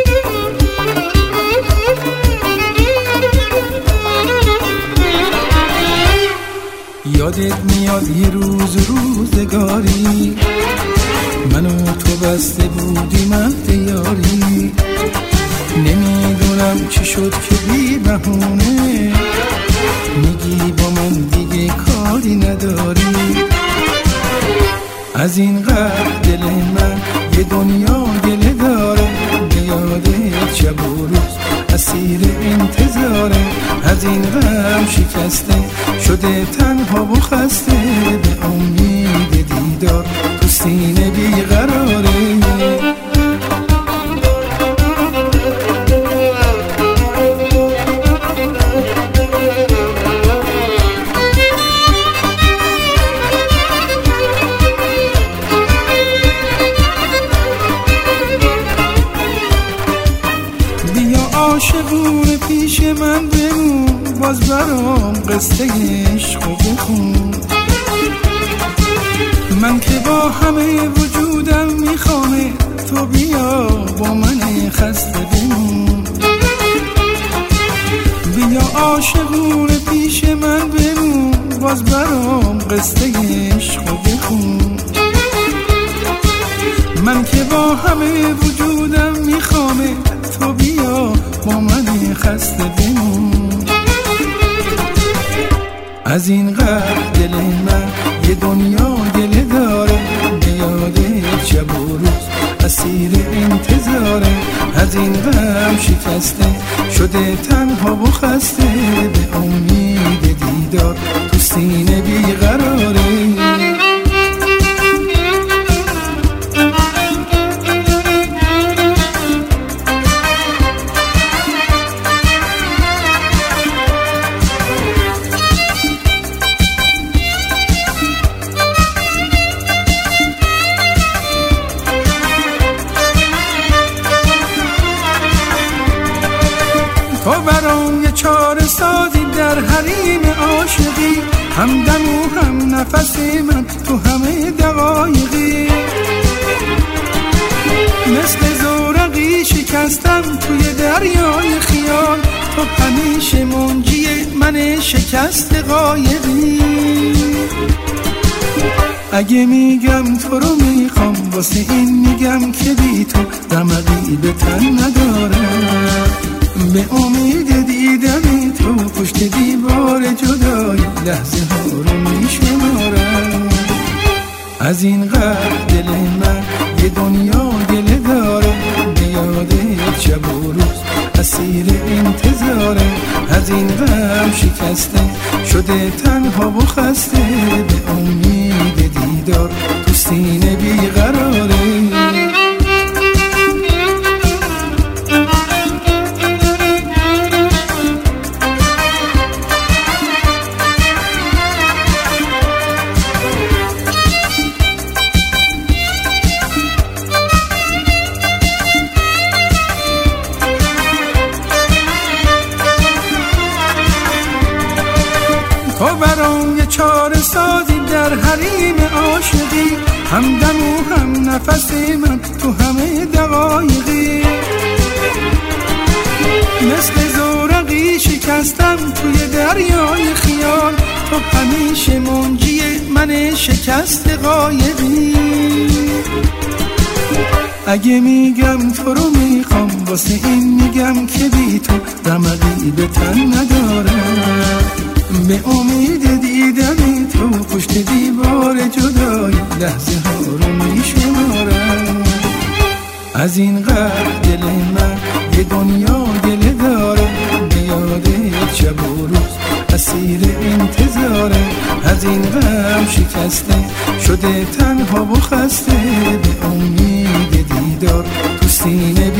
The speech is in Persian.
یادت میاد یه روزگاری من و تو بسته بودیم عهد یاری، نمیدونم چی شد که بی بهونه میگی با من دیگه کاری نداری. از این قدر دل من یه دنیا گله داره، به یادت شب و روز اسیر انتظاره. از این غم شکسته شده تنها و خسته، به امید دیدار تو سینه بیقراره. عاشقونه پیش من بمون، باز برام قصه عشقو بخون. من که با همه وجودم میخوامه تو بیا با من خسته بمون. بیا عاشقونه پیش من بمون، باز برام قصه عشقو بخون. من که با همه وجودم میخوامه تو بیا با من خسته بمون. از این قدر دل من یه دنیا گله داره، به یادت شب و روز اسیر انتظاره. از این غم شکسته شده تنها و خسته، به امید دیدار تو سینه بیقراره. تو برای چاره سازی در حریم عاشقی، همدم و هم نفس من تو همه دقایقی. مثل زورقی شکستم توی دریای خیال، تو همیشه منجی من شکست قایقی. اگه میگم تو رو میخوام، واسه این میگم که بی تو رمقی به تن ندارم. به امید دیدن تو پشت دیوار جدای لحظه ها رو میشمارم. از این قدر دل من یه دنیا گله داره، به یادت شب و روز اسیر انتظاره. از این غم شکسته شده تنها و خسته، به امید دیدار تو سینه بیقراره. تو برای چاره سازی در حریم عاشقی، همدم و هم نفس من تو همه دقایقی. مثل زورقی شکستم توی دریای خیال، تو همیشه منجی من شکست قایقی. اگه میگم تو رو میخوام، واسه این میگم که بی تو رمقی به تن ندارم. به امید دیدن تو پشت دیوار جدای لحظه ها رو میشمارم. از این قدر دل من یه دنیا گله داره، به یادت شب و روز اسیر انتظاره. از این غم شکسته شده تنها و خسته، به امید دیدار تو سینه